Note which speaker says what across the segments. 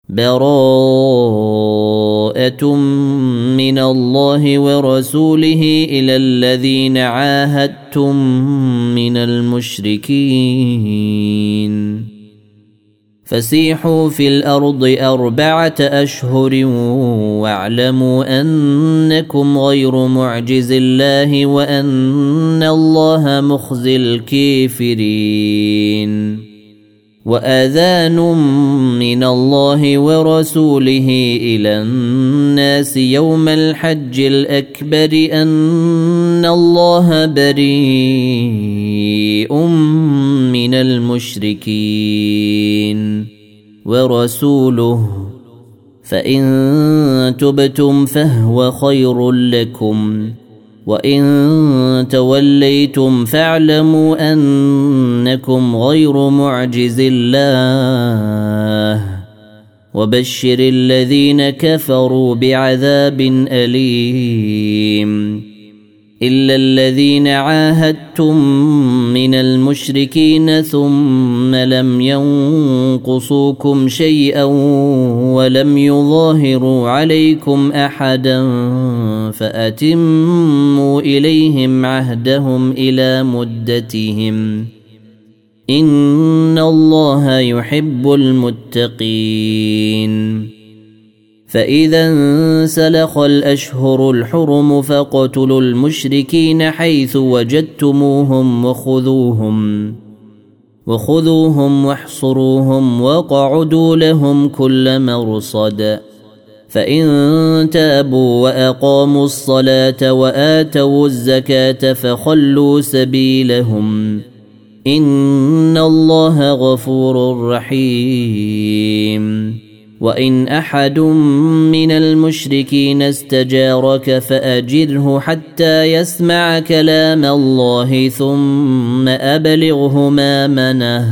Speaker 1: براءة من الله ورسوله إلى الذين عاهدتم من المشركين فسيحوا في الأرض 4 أشهر واعلموا أنكم غير معجز الله وأن الله مخزي الكافرين وآذان من الله ورسوله إلى الناس يوم الحج الأكبر أن الله بريء من المشركين ورسوله فإن تبتم فهو خير لكم وإن توليتم فاعلموا أنكم غير معجز الله وبشر الذين كفروا بعذاب أليم إلا الذين عاهدتم من المشركين ثم لم ينقصوكم شيئا ولم يظاهروا عليكم أحدا فأتموا إليهم عهدهم إلى مدتهم إن الله يحب المتقين فإذا انسلخ الأشهر الحرم فاقتلوا المشركين حيث وجدتموهم وخذوهم واحصروهم واقعدوا لهم كل مرصد فإن تابوا وأقاموا الصلاة وآتوا الزكاة فخلوا سبيلهم إن الله غفور رحيم وإن أحد من المشركين استجارك فأجره حتى يسمع كلام الله ثم أبلغه مأمنه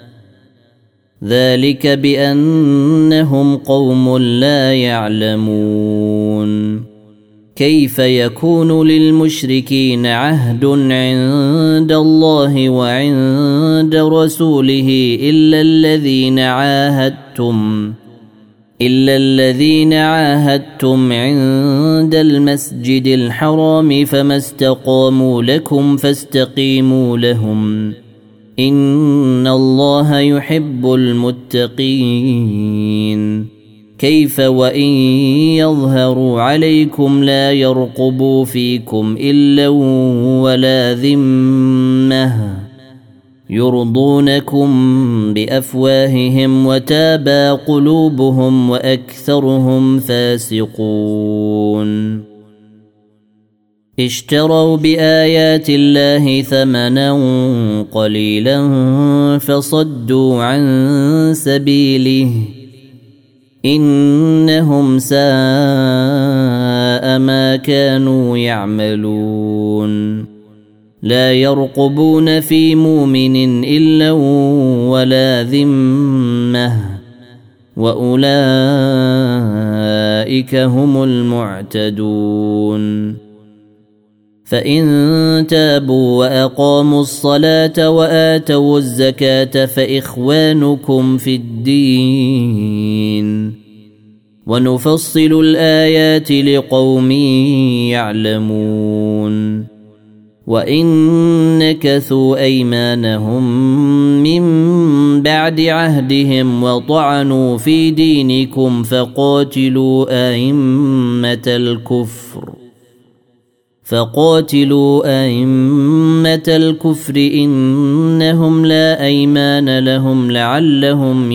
Speaker 1: ذلك بأنهم قوم لا يعلمون كيف يكون للمشركين عهد عند الله وعند رسوله إلا الذين عاهدتم عند المسجد الحرام فما استقاموا لكم فاستقيموا لهم إن الله يحب المتقين كيف وإن يظهروا عليكم لا يرقبوا فيكم إلا ولا ذمة يرضونكم بأفواههم وتابى قلوبهم وأكثرهم فاسقون اشتروا بآيات الله ثمنا قليلا فصدوا عن سبيله إنهم ساء ما كانوا يعملون لا يرقبون في مؤمن إلا ولا ذمة وأولئك هم المعتدون فإن تابوا وأقاموا الصلاة وآتوا الزكاة فإخوانكم في الدين ونفصل الآيات لقوم يعلمون وإن نكثوا أيمانهم من بعد عهدهم وطعنوا في دينكم فقاتلوا أئمة الكفر إنهم لا أيمان لهم لعلهم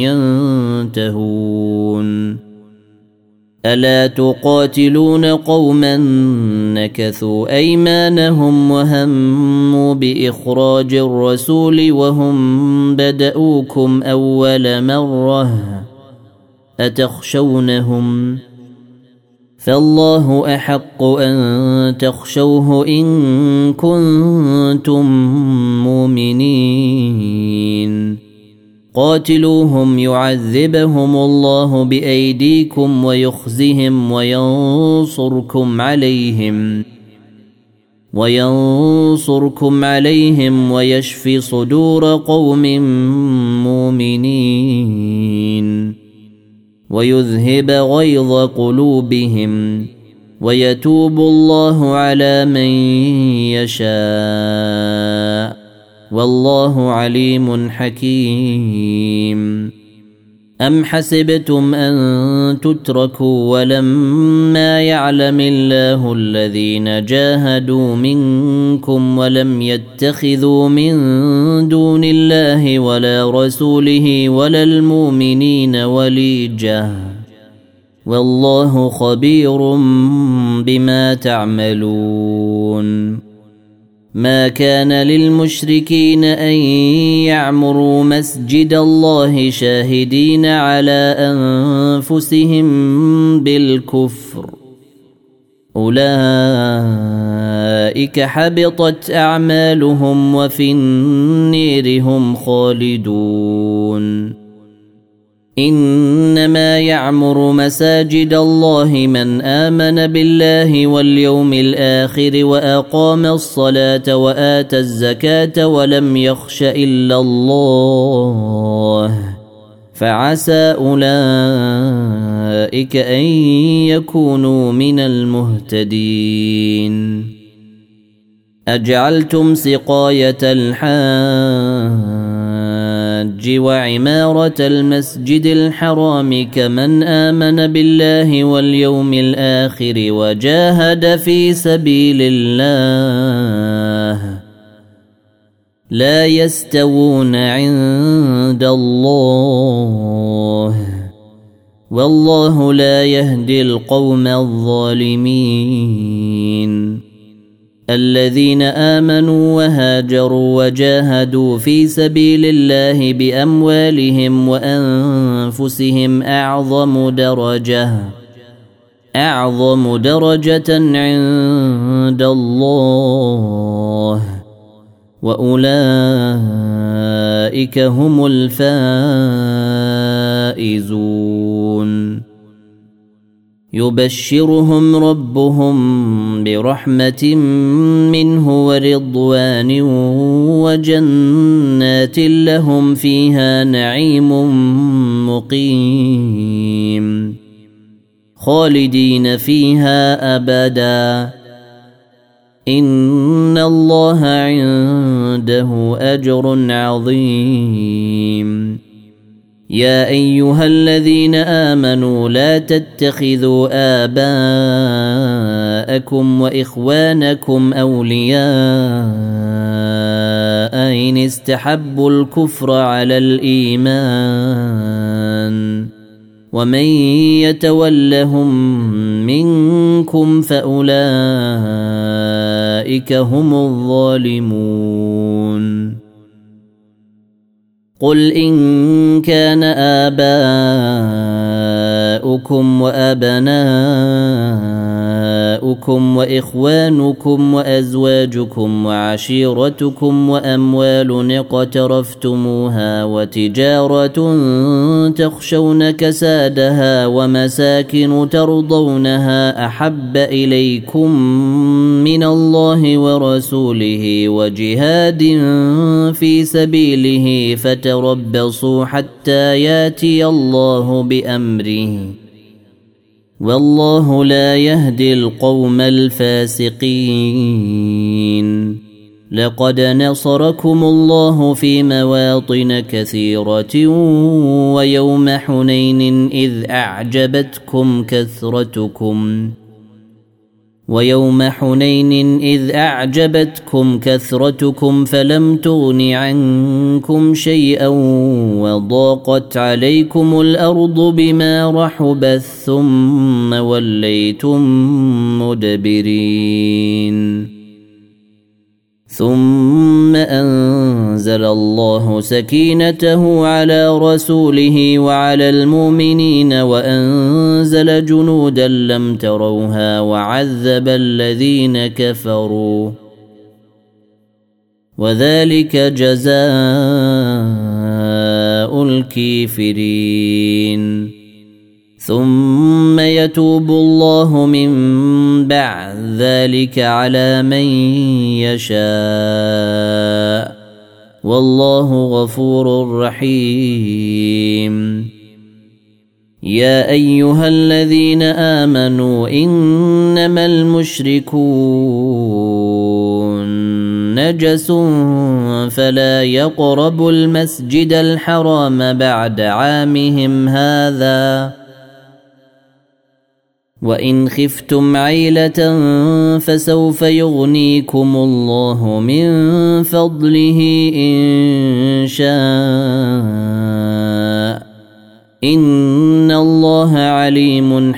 Speaker 1: ينتهون ألا تقاتلون قوما نكثوا أيمانهم وهموا بإخراج الرسول وهم بدؤوكم أول مرة أتخشونهم فالله أحق أن تخشوه إن كنتم مؤمنين قاتلوهم يعذبهم الله بأيديكم ويخزهم وينصركم عليهم ويشفي صدور قوم مؤمنين ويذهب غيظ قلوبهم ويتوب الله على من يشاء والله عليم حكيم. أم حسبتم أن تتركوا ولما يعلم الله الذين جاهدوا منكم ولم يتخذوا من دون الله ولا رسوله ولا المؤمنين وليجة والله خبير بما تعملون. ما كان للمشركين أن يعمروا مسجد الله شاهدين على أنفسهم بالكفر أولئك حبطت أعمالهم وفي النير هم خالدون. إنما يعمر مساجد الله من آمن بالله واليوم الآخر وأقام الصلاة وآتى الزكاة ولم يخش إلا الله فعسى أولئك أن يكونوا من المهتدين. أجعلتم سقاية الحاج وعمارة المسجد الحرام كمن آمن بالله واليوم الآخر وجاهد في سبيل الله لا يستوون عند الله والله لا يهدي القوم الظالمين. الذين آمنوا وهاجروا وجاهدوا في سبيل الله بأموالهم وأنفسهم أعظم درجة عند الله وأولئك هم الفائزون. يبشرهم ربهم برحمة منه ورضوان وجنات لهم فيها نعيم مقيم خالدين فيها أبدا إن الله عنده أجر عظيم. يا أيها الذين آمنوا لا تتخذوا آباءكم وإخوانكم أولياء إن استحبوا الكفر على الإيمان ومن يتولهم منكم فأولئك هم الظالمون. قل إن كان آباؤكم وأبناؤكم وإخوانكم وأزواجكم وعشيرتكم وأموال اقترفتموها وتجارة تخشون كسادها ومساكن ترضونها أحب إليكم من الله ورسوله وجهاد في سبيله فتربصوا حتى ياتي الله بأمره والله لا يهدي القوم الفاسقين. لقد نصركم الله في مواطن كثيرة ويوم حنين إذ أعجبتكم كثرتكم فلم تغن عنكم شيئا وضاقت عليكم الأرض بما رحبت ثم وليتم مدبرين. ثم أنزل الله سكينته على رسوله وعلى المؤمنين وأنزل جنودا لم تروها وعذب الذين كفروا وذلك جزاء الكافرين. ثم يتوب الله من بعد ذلك على من يشاء والله غفور رحيم. يا أيها الذين آمنوا إنما المشركون نجس فلا يقربوا المسجد الحرام بعد عامهم هذا وإن خفتم عيلة فسوف يغنيكم الله من فضله إن شاء إن الله عليم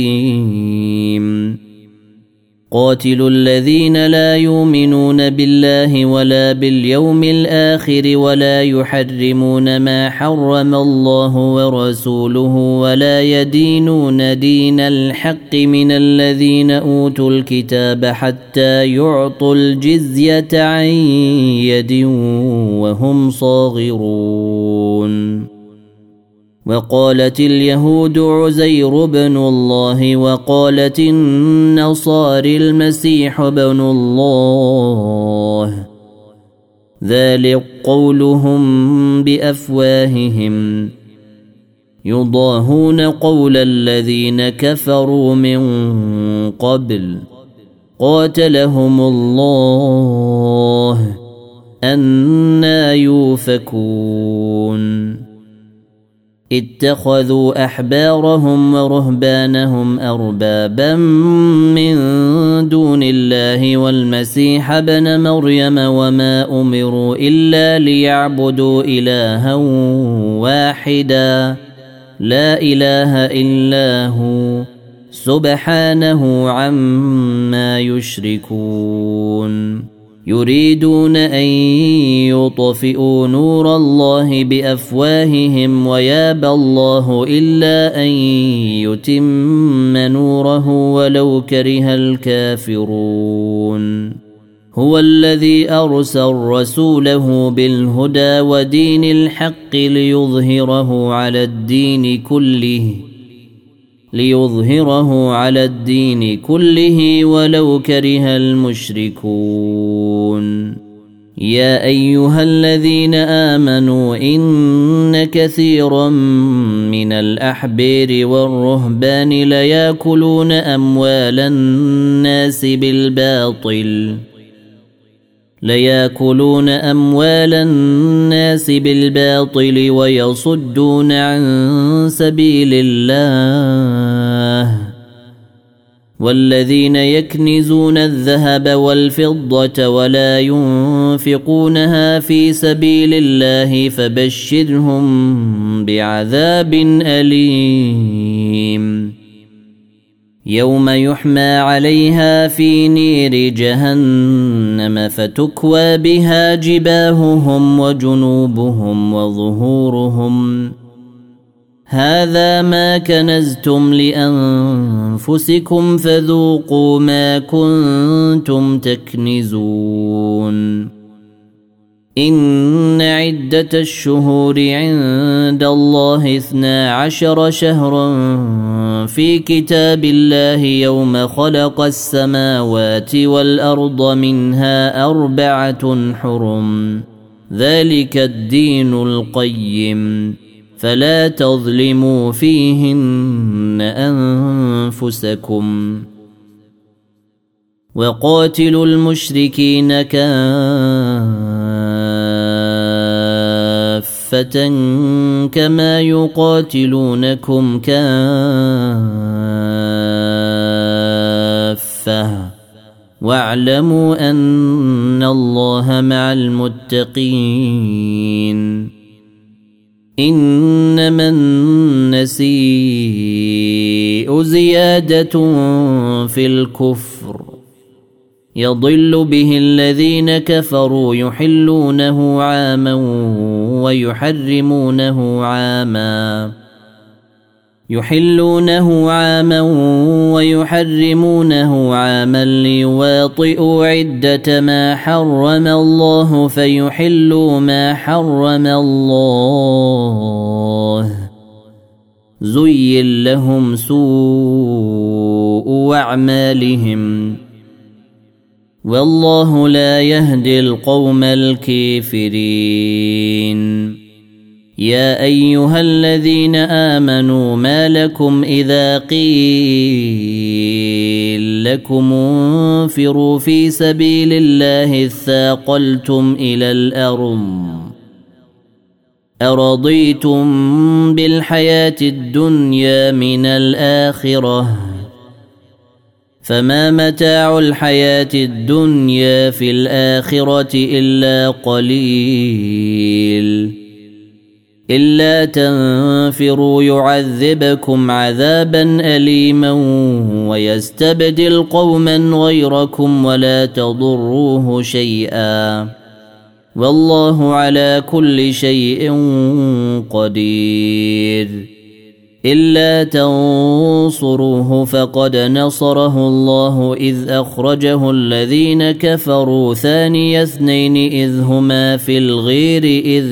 Speaker 1: حكيم قاتلوا الذين لا يؤمنون بالله ولا باليوم الآخر ولا يحرمون ما حرم الله ورسوله ولا يدينون دين الحق من الذين أوتوا الكتاب حتى يعطوا الجزية عن يد وهم صاغرون وقالت اليهود عزير بن الله وقالت النصارى المسيح بن الله ذلك قولهم بأفواههم يضاهون قول الذين كفروا من قبل قاتلهم الله أنى يؤفكون اتخذوا أحبارهم ورهبانهم أربابا من دون الله والمسيح ابن مريم وما أمروا إلا ليعبدوا إلها واحدا لا إله إلا هو سبحانه عما يشركون يريدون أن يطفئوا نور الله بأفواههم ويابى الله إلا أن يتم نوره ولو كره الكافرون هو الذي أرسل رسوله بالهدى ودين الحق ليظهره على الدين كله ولو كره المشركون يا أيها الذين آمنوا إن كثيرا من الأحبار والرهبان ليأكلون أموال الناس بالباطل ويصدون عن سبيل الله والذين يكنزون الذهب والفضة ولا ينفقونها في سبيل الله فبشرهم بعذاب أليم يوم يحمى عليها في نير جهنم فتكوى بها جباههم وجنوبهم وظهورهم هذا ما كنزتم لأنفسكم فذوقوا ما كنتم تكنزون إن عدة الشهور عند الله 12 شهرا في كتاب الله يوم خلق السماوات والأرض منها 4 حرم ذلك الدين القيم فلا تظلموا فيهن أنفسكم وقاتلوا المشركين كافة كما يقاتلونكم كافة واعلموا أن الله مع المتقين إنما النسيء زيادة في الكفر يضل به الذين كفروا يحلونه عاما ويحرمونه عاما ليواطئوا عدة ما حرم الله فيحلوا ما حرم الله زين لهم سوء أعمالهم والله لا يهدي القوم الكافرين يا أيها الذين آمنوا ما لكم إذا قيل لكم انفروا في سبيل الله اثاقلتم إلى الأرض أرضيتم بالحياة الدنيا من الآخرة فما متاع الحياة الدنيا في الآخرة إلا قليل إلا تنفروا يعذبكم عذابا أليما ويستبدل قوما غيركم ولا تضروه شيئا والله على كل شيء قدير إلا تنصروه فقد نصره الله إذ أخرجه الذين كفروا ثاني اثنين إذ هما في الغير إذ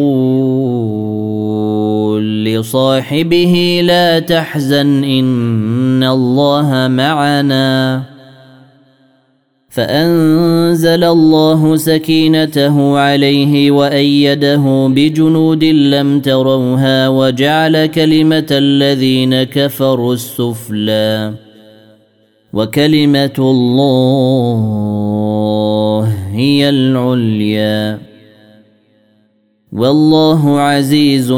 Speaker 1: يقول لصاحبه لا تحزن إن الله معنا فأنزل الله سكينته عليه وأيده بجنود لم تروها وجعل كلمة الذين كفروا السفلى وكلمة الله هي العليا والله عزيز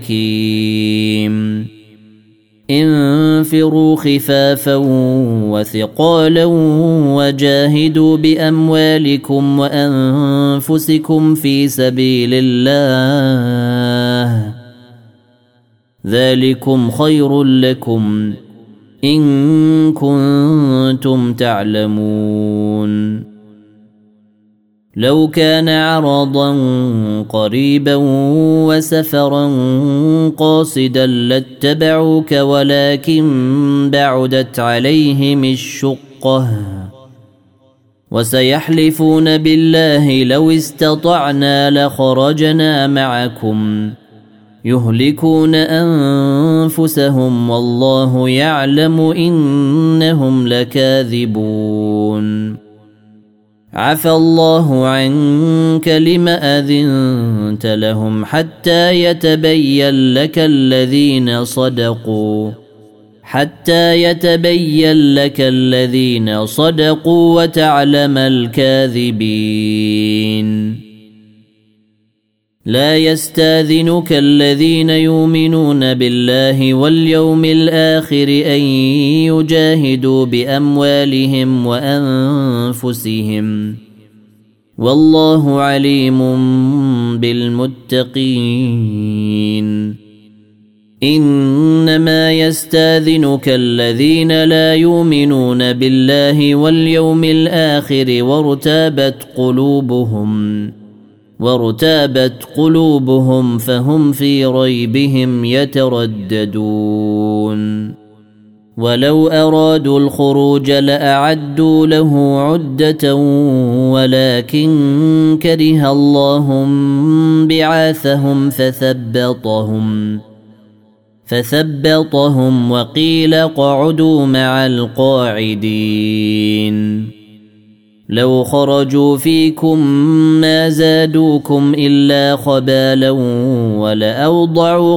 Speaker 1: حكيم انفروا خفافا وثقالا وجاهدوا بأموالكم وأنفسكم في سبيل الله ذلكم خير لكم إن كنتم تعلمون لو كان عرضا قريبا وسفرا قاصدا لاتبعوك ولكن بعدت عليهم الشقة وسيحلفون بالله لو استطعنا لخرجنا معكم يهلكون أنفسهم والله يعلم إنهم لكاذبون عفى الله عنك لم أذنت لهم حتى يتبين لك الذين صدقوا وتعلم الكاذبين لا يستاذنك الذين يؤمنون بالله واليوم الآخر أن يجاهدوا بأموالهم وأنفسهم والله عليم بالمتقين إنما يستاذنك الذين لا يؤمنون بالله واليوم الآخر وارتابت قلوبهم فهم في ريبهم يترددون ولو أرادوا الخروج لأعدوا له عدة ولكن كره الله بعاثهم فثبطهم وقيل اقعدوا مع القاعدين لو خرجوا فيكم ما زادوكم إلا خبالا ولأوضعوا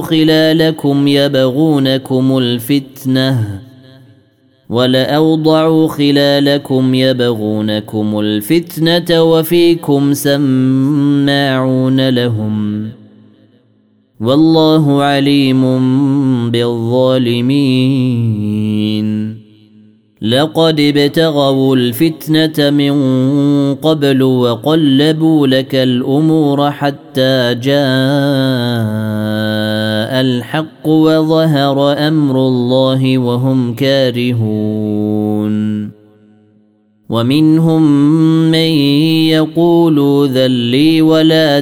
Speaker 1: خلالكم يبغونكم الفتنة وفيكم سماعون لهم والله عليم بالظالمين لقد ابتغوا الفتنة من قبل وقلبوا لك الأمور حتى جاء الحق وظهر أمر الله وهم كارهون ومنهم من يقول ذلي ولا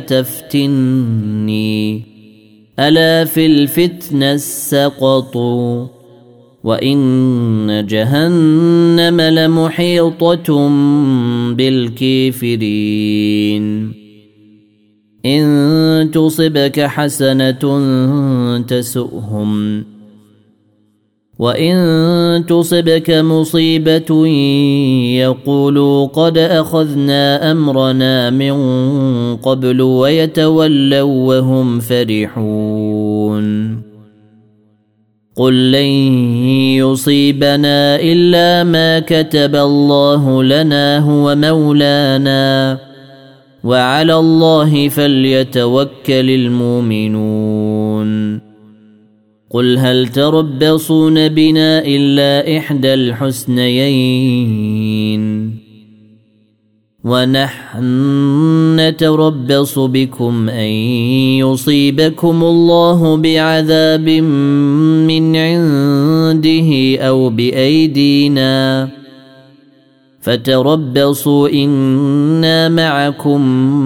Speaker 1: تفتني ألا في الفتنة سقطوا وإن جهنم لمحيطة بالكافرين إن تصبك حسنة تسؤهم وإن تصبك مصيبة يقولوا قد أخذنا أمرنا من قبل ويتولوا وهم فرحون قل لن يصيبنا إلا ما كتب الله لنا هو مولانا وعلى الله فليتوكل المؤمنون قل هل تربصون بنا إلا إحدى الحسنيين ونحن نتربص بكم أن يصيبكم الله بعذاب من عنده أو بأيدينا فتربصوا إنا معكم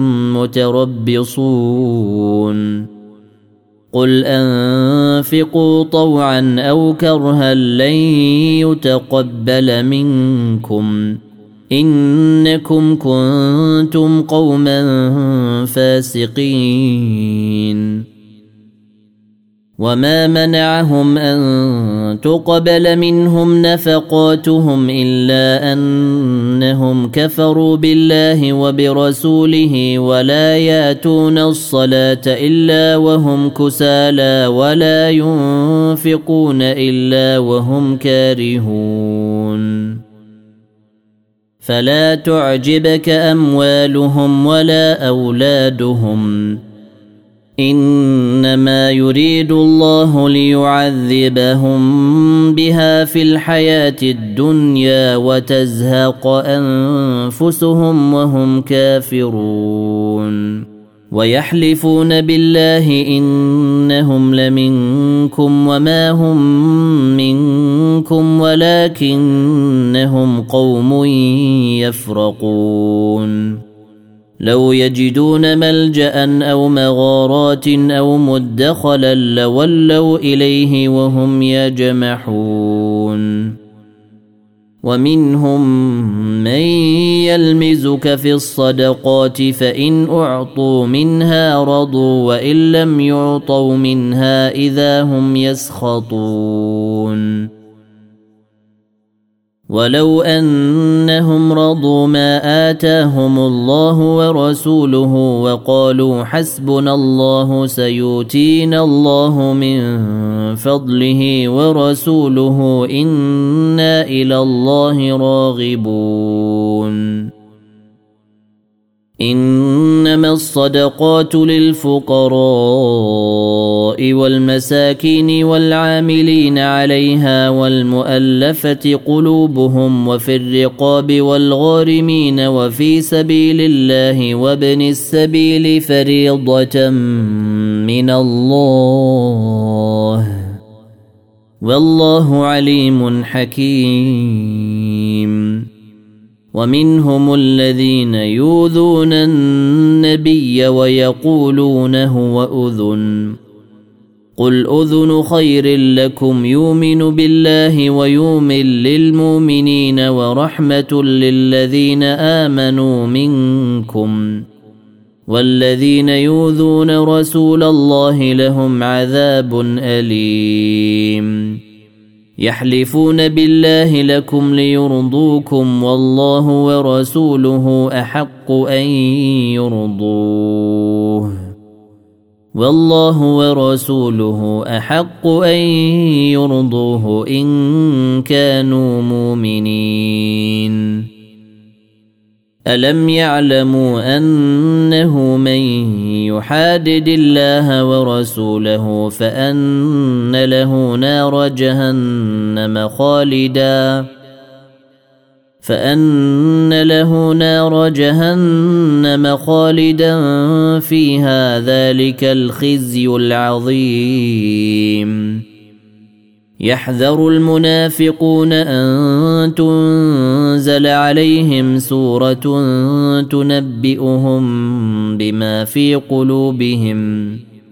Speaker 1: متربصون قل أنفقوا طوعا أو كرها لن يتقبل منكم إنكم كنتم قوما فاسقين وما منعهم أن تقبل منهم نفقاتهم إلا أنهم كفروا بالله وبرسوله ولا ياتون الصلاة إلا وهم كسالى ولا ينفقون إلا وهم كارهون فلا تعجبك أموالهم ولا أولادهم إنما يريد الله ليعذبهم بها في الحياة الدنيا وتزهق أنفسهم وهم كافرون ويحلفون بالله إنهم لمنكم وما هم منكم ولكنهم قوم يفرقون لو يجدون ملجأ أو مغارات أو مدخلا لولوا إليه وهم يجمحون ومنهم من يلمزك في الصدقات فإن أعطوا منها رضوا وإن لم يعطوا منها إذا هم يسخطون ولو أنهم رضوا ما آتاهم الله ورسوله وقالوا حسبنا الله سيؤتينا الله من فضله ورسوله إنا إلى الله راغبون إنما الصدقات للفقراء والمساكين والعاملين عليها والمؤلفة قلوبهم وفي الرقاب والغارمين وفي سبيل الله وابن السبيل فريضة من الله والله عليم حكيم ومنهم الذين يؤذون النبي ويقولون هو أذن قل أذن خير لكم يؤمن بالله ويؤمن للمؤمنين ورحمة للذين آمنوا منكم والذين يؤذون رسول الله لهم عذاب أليم يحلفون بالله لكم ليرضوكم والله ورسوله أحق أن يرضوه والله ورسوله أحق أن يرضوه إن كانوا مؤمنين ألم يعلموا أنه من يحادد الله ورسوله فأن له نار جهنم خالدا فيها ذلك الخزي العظيم يحذر المنافقون أن تنزل عليهم سورة تنبئهم بما في قلوبهم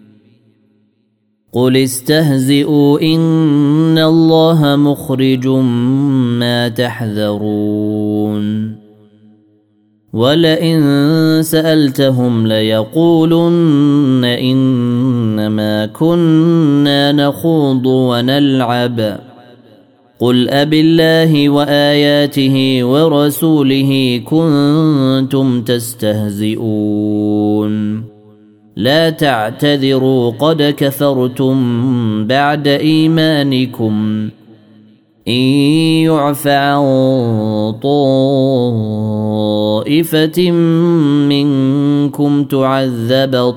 Speaker 1: قل استهزئوا إن الله مخرج ما تحذرون ولئن سألتهم ليقولن إنما كنا نخوض ونلعب قل أبالله وآياته ورسوله كنتم تستهزئون لا تعتذروا قد كفرتم بعد إيمانكم إن يعف عن طائفة منكم تعذب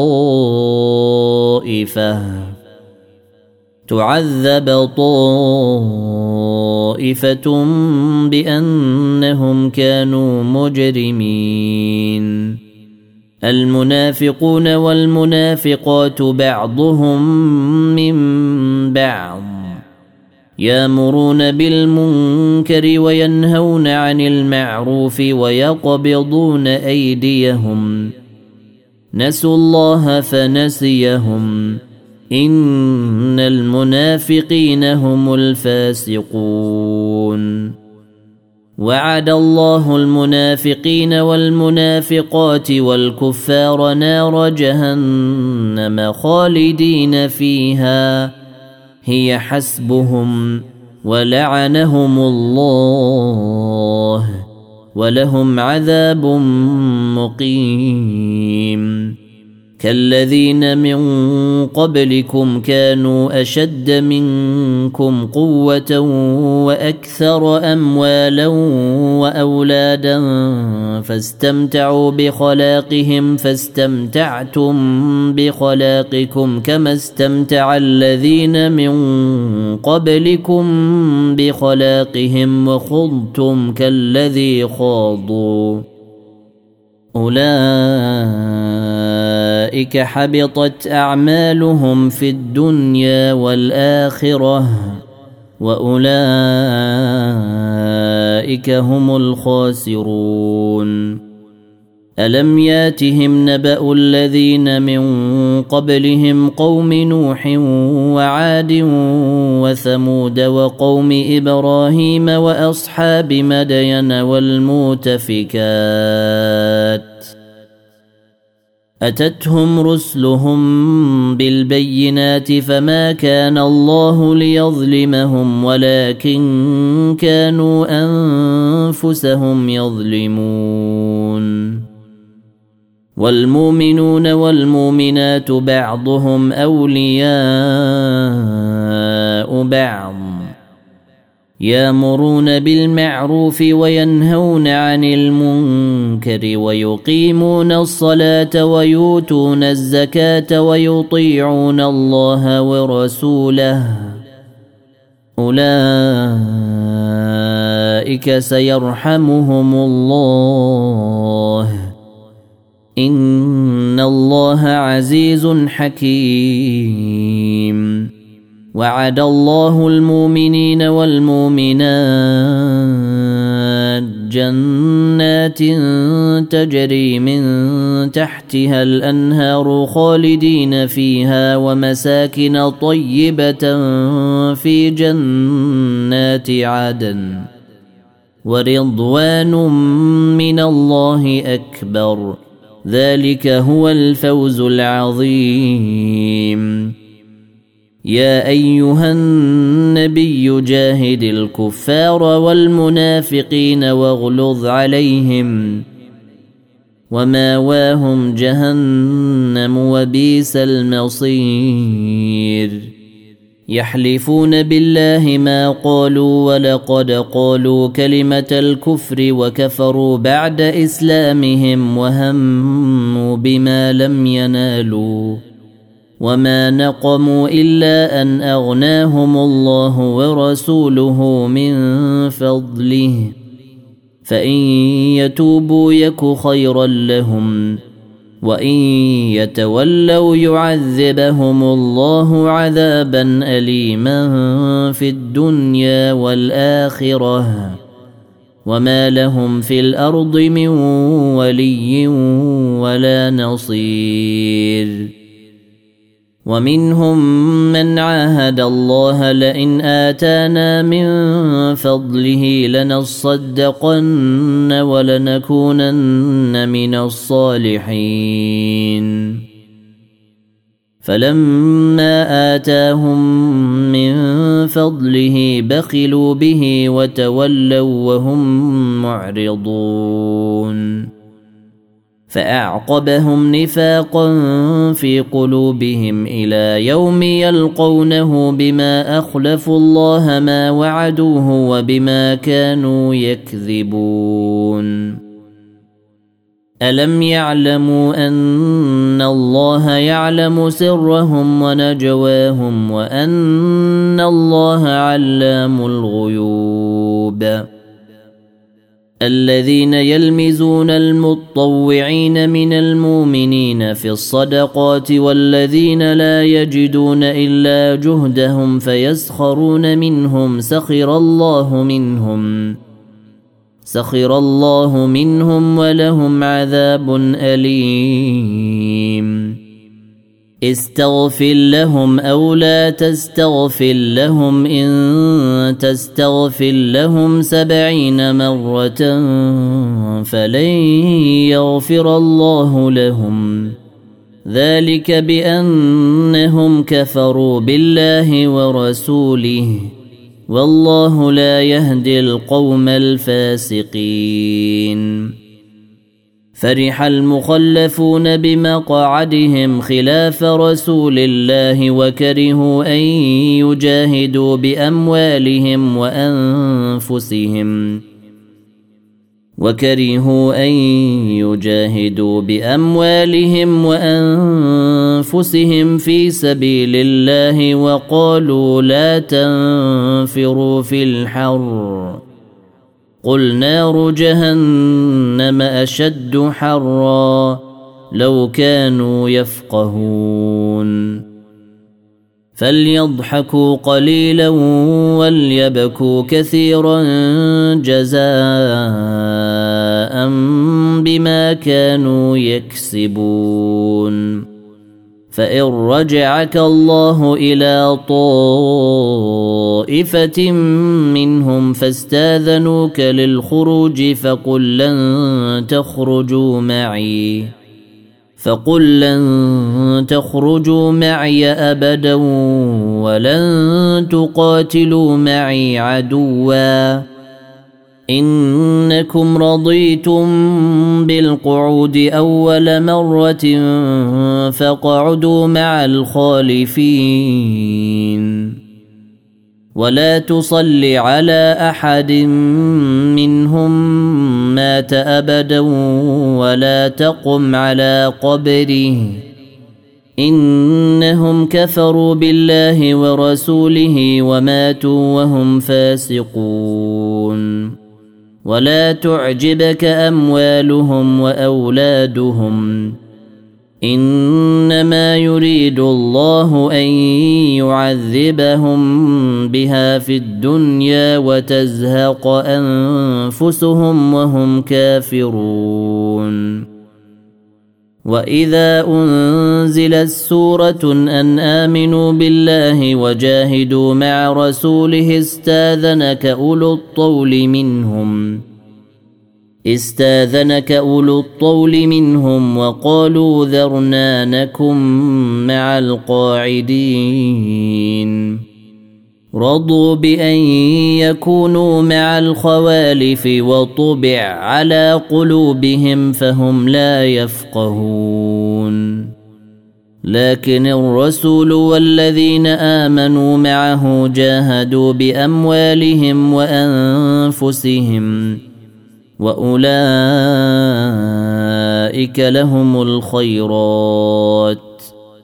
Speaker 1: طائفة بأنهم كانوا مجرمين المنافقون والمنافقات بعضهم من بعض يأمرون بالمنكر وينهون عن المعروف ويقبضون أيديهم نسوا الله فنسيهم إن المنافقين هم الفاسقون وعد الله المنافقين والمنافقات والكفار نار جهنم خالدين فيها هي حسبهم ولعنهم الله ولهم عذاب مقيم كالذين من قبلكم كانوا أشد منكم قوة وأكثر أموالا وأولادا فاستمتعوا بخلاقهم فاستمتعتم بخلاقكم كما استمتع الذين من قبلكم بخلاقهم وخضتم كالذي خاضوا أولئك حبطت أعمالهم في الدنيا والآخرة وأولئك هم الخاسرون ألم ياتهم نبأ الذين من قبلهم قوم نوح وعاد وثمود وقوم إبراهيم وأصحاب مدين والمؤتفكات أتتهم رسلهم بالبينات فما كان الله ليظلمهم ولكن كانوا أنفسهم يظلمون والمؤمنون والمؤمنات بعضهم أولياء بعض يأمرون بالمعروف وينهون عن المنكر ويقيمون الصلاة ويؤتون الزكاة ويطيعون الله ورسوله أولئك سيرحمهم الله إن الله عزيز حكيم وعد الله المؤمنين والمؤمنات جنات تجري من تحتها الأنهار خالدين فيها ومساكن طيبة في جنات عدن ورضوان من الله أكبر ذلك هو الفوز العظيم يا أيها النبي جاهد الكفار والمنافقين واغلظ عليهم وماواهم جهنم وبئس المصير يحلفون بالله ما قالوا ولقد قالوا كلمة الكفر وكفروا بعد إسلامهم وهموا بما لم ينالوا وما نقموا إلا أن أغناهم الله ورسوله من فضله فإن يتوبوا يك خيرا لهم وإن يتولوا يعذبهم الله عذابا أليما في الدنيا والآخرة وما لهم في الأرض من ولي ولا نصير ومنهم من عاهد الله لئن آتانا من فضله لنصدقن ولنكونن من الصالحين فلما آتاهم من فضله بخلوا به وتولوا وهم معرضون فأعقبهم نفاقا في قلوبهم إلى يوم يلقونه بما أخلفوا الله ما وعدوه وبما كانوا يكذبون ألم يعلموا أن الله يعلم سرهم ونجواهم وأن الله علام الغيوب الذين يلمزون المطوعين من المؤمنين في الصدقات والذين لا يجدون إلا جهدهم فيسخرون منهم سخر الله منهم ولهم عذاب أليم استغفر لهم أو لا تستغفر لهم إن تستغفر لهم 70 مرة فلن يغفر الله لهم ذلك بأنهم كفروا بالله ورسوله والله لا يهدي القوم الفاسقين فرح المخلفون بمقعدهم خلاف رسول الله وكرهوا أن يجاهدوا بأموالهم وأنفسهم في سبيل الله وقالوا لا تنفروا في الحر قل نار جهنم أشد حرا لو كانوا يفقهون فليضحكوا قليلا وليبكوا كثيرا جزاء بما كانوا يكسبون فإن رجعك الله إلى طائفة منهم فاستاذنوك للخروج فقل لن تخرجوا معي أبدا ولن تقاتلوا معي عدوا إنكم رضيتم بالقعود أول مرة فاقعدوا مع الخالفين ولا تصل على أحد منهم مات أبدا ولا تقم على قبره إنهم كفروا بالله ورسوله وماتوا وهم فاسقون ولا تعجبك أموالهم وأولادهم إنما يريد الله أن يعذبهم بها في الدنيا وتزهق أنفسهم وهم كافرون وإذا أنزلت سورة أن آمنوا بالله وجاهدوا مع رسوله استاذنك أولو الطول منهم وقالوا ذرنا نكن مع القاعدين رضوا بأن يكونوا مع الخوالف وطبع على قلوبهم فهم لا يفقهون لكن الرسول والذين آمنوا معه جاهدوا بأموالهم وأنفسهم وأولئك لهم الخيرات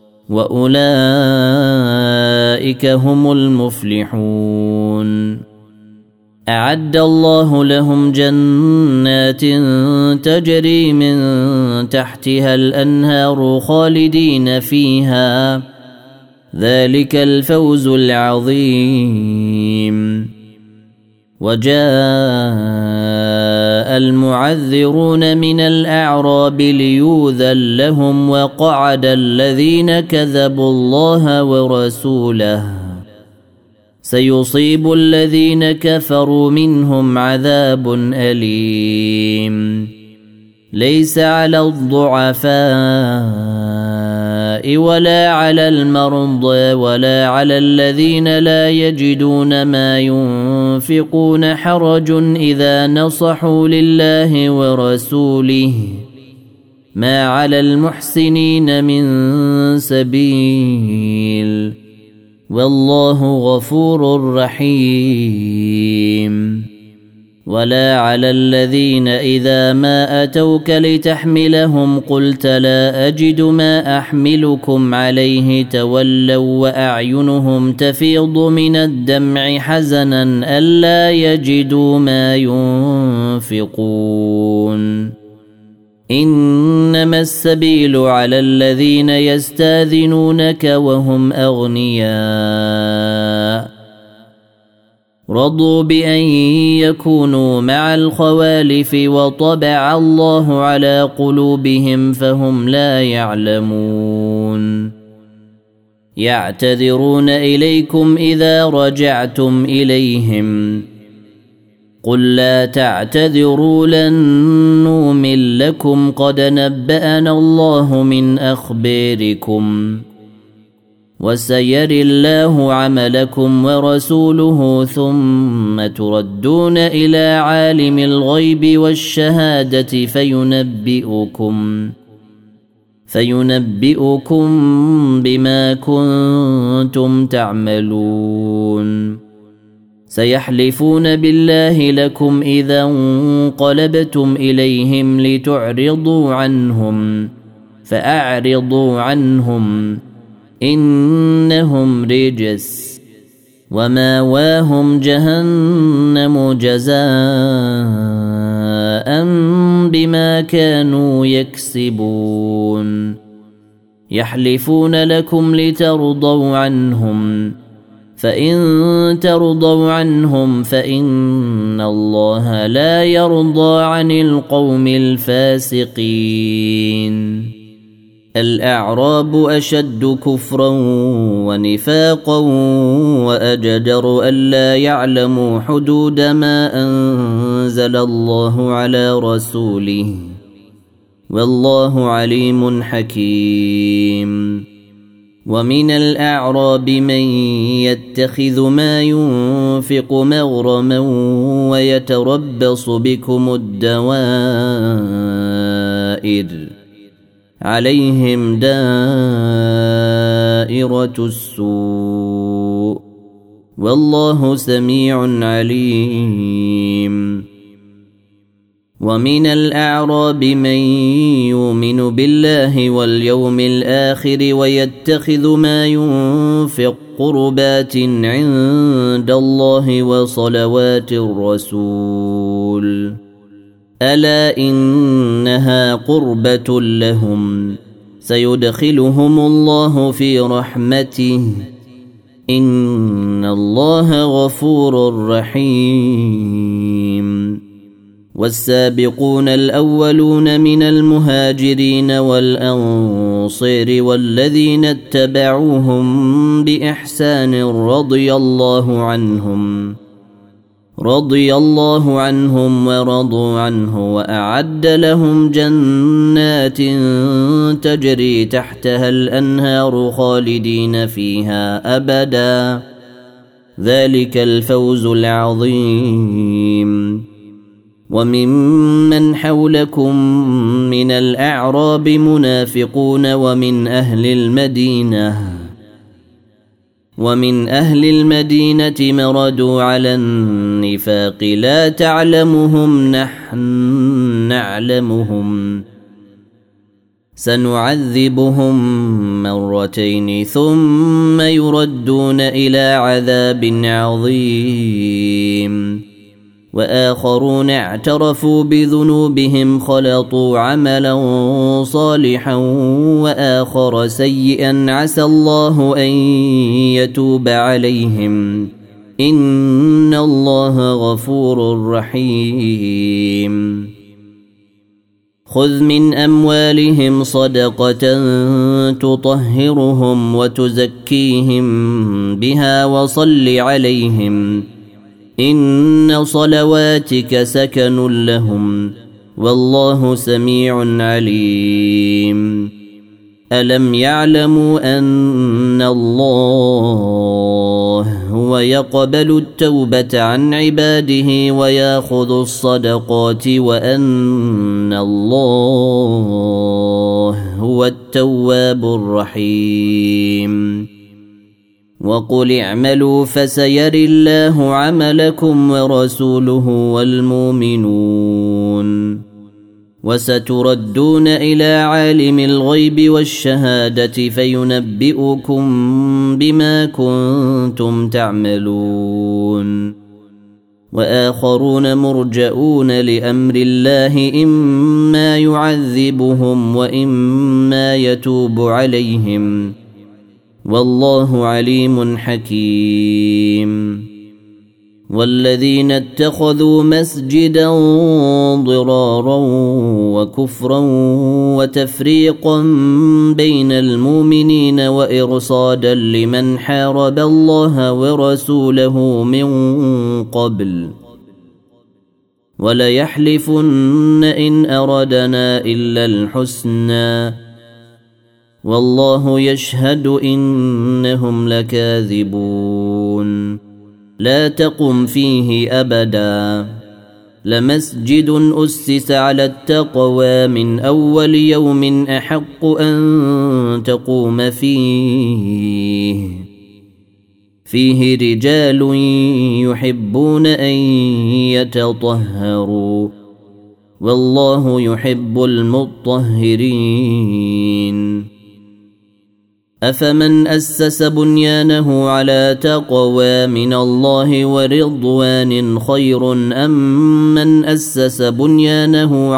Speaker 1: وأولئك هم المفلحون أعد الله لهم جنات تجري من تحتها الأنهار خالدين فيها ذلك الفوز العظيم وجاء المعذرون من الأعراب ليؤذن لهم وقعد الذين كذبوا الله ورسوله سيصيب الذين كفروا منهم عذاب أليم ليس على الضعفاء ولا على المرضى ولا على الذين لا يجدون ما ينفقون حرج إذا نصحوا لله ورسوله ما على المحسنين من سبيل والله غفور رحيم. ولا على الذين إذا ما أتوك لتحملهم قلت لا أجد ما أحملكم عليه تولوا وأعينهم تفيض من الدمع حزنا ألا يجدوا ما ينفقون. إنما السبيل على الذين يستاذنونك وهم أغنياء رضوا بأن يكونوا مع الخوالف وطبع الله على قلوبهم فهم لا يعلمون. يعتذرون إليكم إذا رجعتم إليهم قل لا تعتذروا لن نؤمن لكم قد نبأنا الله من أخباركم وسيري الله عملكم ورسوله ثم تردون إلى عالم الغيب والشهادة فينبئكم بما كنتم تعملون. سيحلفون بالله لكم إذا انقلبتم إليهم لتعرضوا عنهم فأعرضوا عنهم إنهم رجس وماواهم جهنم جزاء بما كانوا يكسبون. يحلفون لكم لترضوا عنهم فإن ترضوا عنهم فإن الله لا يرضى عن القوم الفاسقين. الأعراب أشد كفرا ونفاقا وأجدر ألا يعلموا حدود ما أنزل الله على رسوله والله عليم حكيم. ومن الأعراب من يتخذ ما ينفق مغرما ويتربص بكم الدوائر عليهم دائرة السوء والله سميع عليم. ومن الأعراب من يؤمن بالله واليوم الآخر ويتخذ ما ينفق قربات عند الله وصلوات الرسول ألا إنها قربة لهم سيدخلهم الله في رحمته إن الله غفور رحيم. والسابقون الأولون من المهاجرين والأنصار والذين اتبعوهم بإحسان رضي الله عنهم ورضوا عنه وأعد لهم جنات تجري تحتها الأنهار خالدين فيها أبدا ذلك الفوز العظيم. ومن حولكم من الأعراب منافقون ومن أهل المدينة مردوا على النفاق لا تعلمهم نحن نعلمهم سنعذبهم مرتين ثم يردون إلى عذاب عظيم. وآخرون اعترفوا بذنوبهم خلطوا عملا صالحا وآخر سيئا عسى الله أن يتوب عليهم إن الله غفور رحيم. خذ من أموالهم صدقة تطهرهم وتزكيهم بها وصل عليهم إن صلواتك سكن لهم والله سميع عليم. ألم يعلموا أن الله هو يقبل التوبة عن عباده ويأخذ الصدقات وأن الله هو التواب الرحيم وقل اعملوا فسيري الله عملكم ورسوله والمؤمنون وستردون إلى عالم الغيب والشهادة فينبئكم بما كنتم تعملون وآخرون مرجئون لأمر الله إما يعذبهم وإما يتوب عليهم والله عليم حكيم والذين اتخذوا مسجدا ضرارا وكفرا وتفريقا بين المؤمنين وإرصادا لمن حارب الله ورسوله من قبل وليحلفن إن أردنا إلا الحسنى والله يشهد إنهم لكاذبون لا تقم فيه أبدا لمسجد أسس على التقوى من أول يوم أحق أن تقوم فيه رجال يحبون أن يتطهروا والله يحب المطهرين أفمن أسس بنيانه على تقوى من الله ورضوان خير أم من أسس بنيانه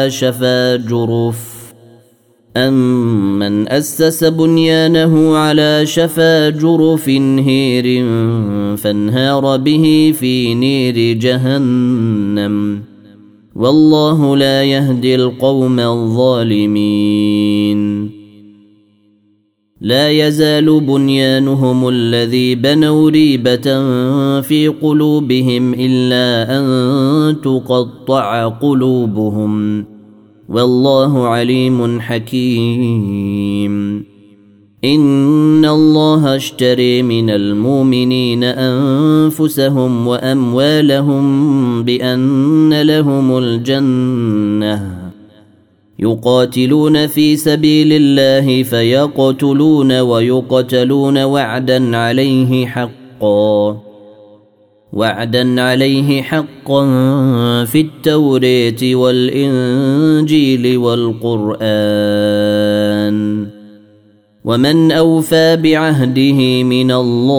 Speaker 1: على شفا جرف هير فانهار به في نير جهنم والله لا يهدي القوم الظالمين لا يزال بنيانهم الذي بنوا ريبة في قلوبهم إلا أن تقطع قلوبهم والله عليم حكيم إن الله اشتري من المؤمنين أنفسهم وأموالهم بأن لهم الجنة يقاتلون في سبيل الله فيقتلون ويقتلون وعدا عليه حقا في التوراة والإنجيل والقرآن ومن أوفى بعهده من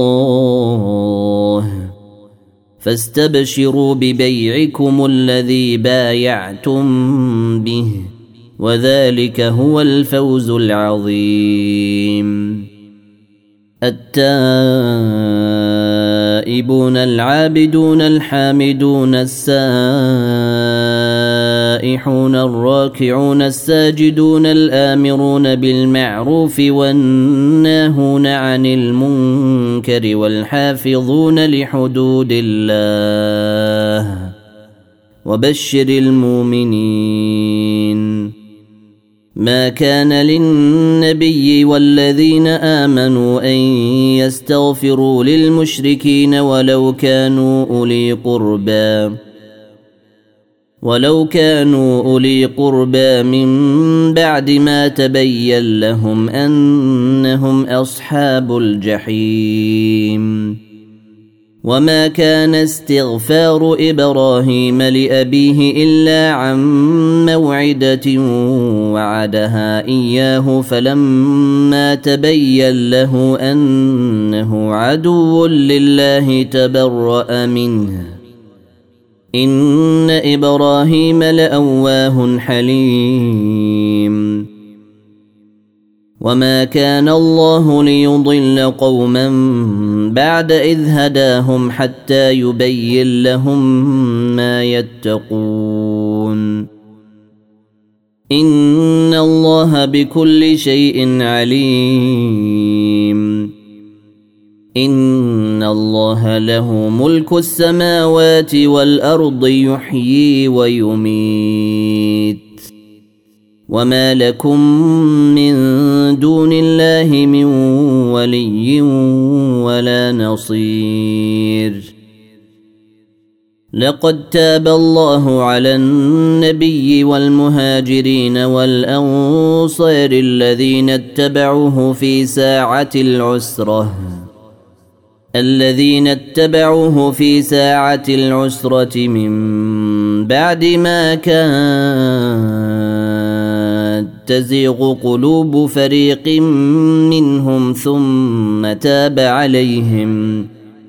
Speaker 1: الله فاستبشروا ببيعكم الذي بايعتم به وذلك هو الفوز العظيم التائبون العابدون الحامدون السائحون الراكعون الساجدون الآمرون بالمعروف والناهون عن المنكر والحافظون لحدود الله وبشر المؤمنين ما كان للنبي والذين آمنوا أن يستغفروا للمشركين ولو كانوا أولي قربى من بعد ما تبين لهم أنهم أصحاب الجحيم وما كان استغفار إبراهيم لأبيه إلا عن موعدة وعدها إياه فلما تبين له أنه عدو لله تبرأ منه إن إبراهيم لأواه حليم وما كان الله ليضل قوما بعد إذ هداهم حتى يبين لهم ما يتقون إن الله بكل شيء عليم إن الله له ملك السماوات والأرض يحيي ويميت وما لكم من دون الله من ولي ولا نصير. لقد تاب الله على النبي والمهاجرين والأنصار الذين اتبعوه في ساعة العسرة من بعد ما كانت تزيغ قلوب فريق منهم ثم تاب عليهم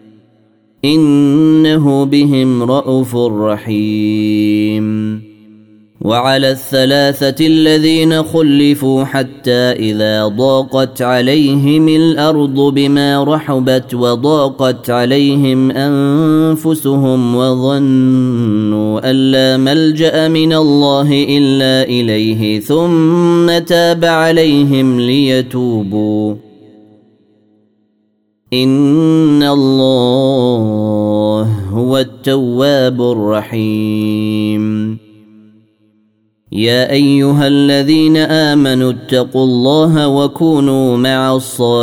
Speaker 1: إنه بهم رءوف رحيم. وعلى الثلاثة الذين خلفوا حتى إذا ضاقت عليهم الأرض بما رحبت وضاقت عليهم أنفسهم وظنوا أن لا ملجأ من الله إلا إليه ثم تاب عليهم ليتوبوا إن الله هو التواب الرحيم. يا أيها الذين آمنوا اتقوا الله وكونوا مع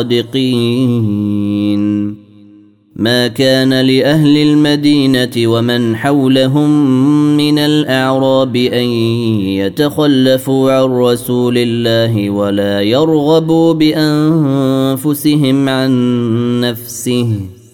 Speaker 1: الصادقين. ما كان لأهل المدينة ومن حولهم من الأعراب أن يتخلفوا عن رسول الله ولا يرغبوا بأنفسهم عن نفسه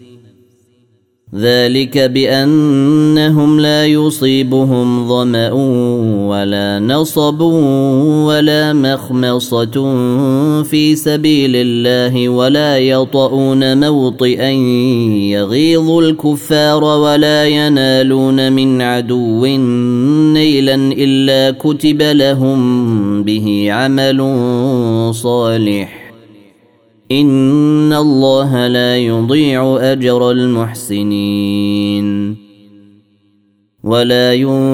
Speaker 1: ذلك بأنهم لا يصيبهم ظمأ ولا نصب ولا مخمصة في سبيل الله ولا يطؤون موطئا يغيظ الكفار ولا ينالون من عدو نيلا إلا كتب لهم به عمل صالح إن الله لا يضيع أجر المحسنين. ولا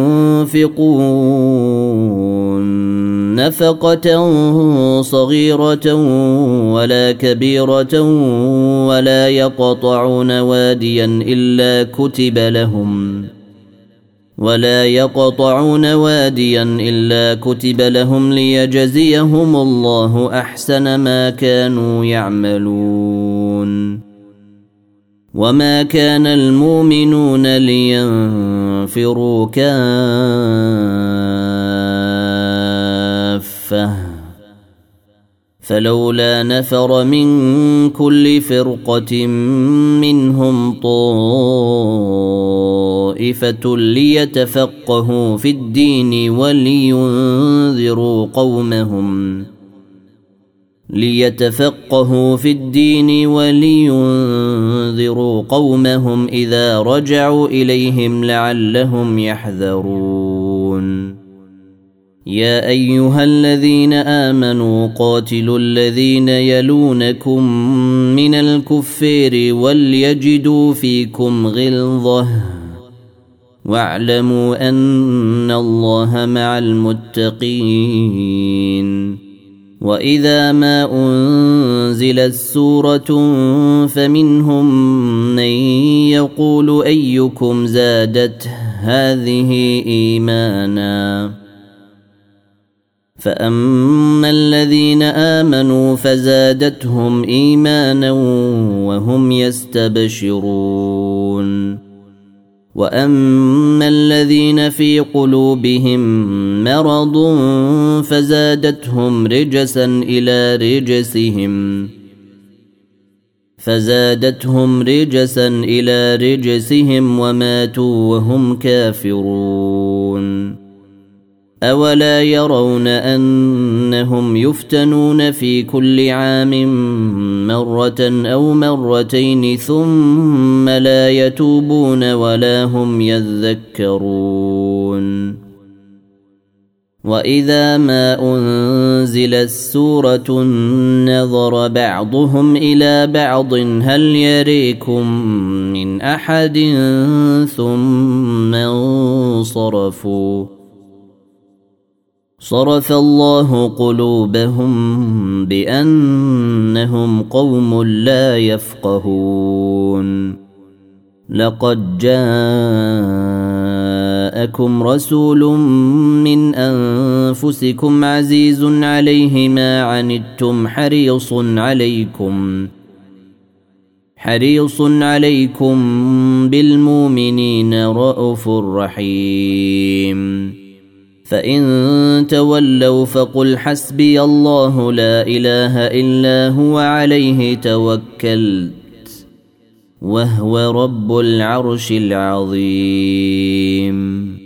Speaker 1: ينفقون نفقة صغيرة ولا كبيرة ولا يقطعون واديا إلا كتب لهم ليجزيهم الله أحسن ما كانوا يعملون. وما كان المؤمنون لينفروا كافة فلولا نفر من كل فرقة منهم طائفة ليتفقهوا في الدين ولينذروا قومهم إذا رجعوا إليهم لعلهم يحذرون. يا أيها الذين آمنوا قاتلوا الذين يلونكم من الكفار وليجدوا فيكم غلظة واعلموا أن الله مع المتقين. وإذا ما أنزلت سورة فمنهم من يقول أيكم زادت هذه إيمانا فأما الذين آمنوا فزادتهم إيمانا وهم يستبشرون. وأما الذين في قلوبهم مرض فزادتهم رجسا إلى رجسهم وماتوا وهم كافرون. أولا يرون أنهم يفتنون في كل عام مرة أو مرتين ثم لا يتوبون ولا هم يذكرون. وإذا ما أنزلت سورة نظر بعضهم إلى بعض هل يريكم من أحد ثم انصرفوا صرف الله قلوبهم بأنهم قوم لا يفقهون. لقد جاءكم رسول من أنفسكم عزيز عليه ما عنتم حريص عليكم بالمؤمنين رءوف رحيم. فإن تولوا فقل حسبي الله لا إله إلا هو عليه توكلت وهو رب العرش العظيم.